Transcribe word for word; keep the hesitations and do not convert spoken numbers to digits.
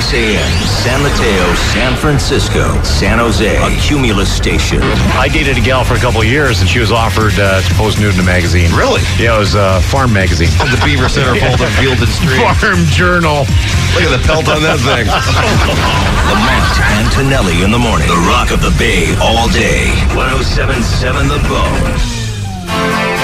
S A N, San Mateo, San Francisco, San Jose, a Cumulus station. I dated a gal for a couple of years, and she was offered uh, to post nude in a magazine. Really? Yeah, it was a farm magazine. The Beaver Centerfold of Field and Stream. Farm Journal. Look at the pelt on that thing. Lamont and Tonelli in the morning. The Rock of the Bay all day. one oh seven point seven The Bone.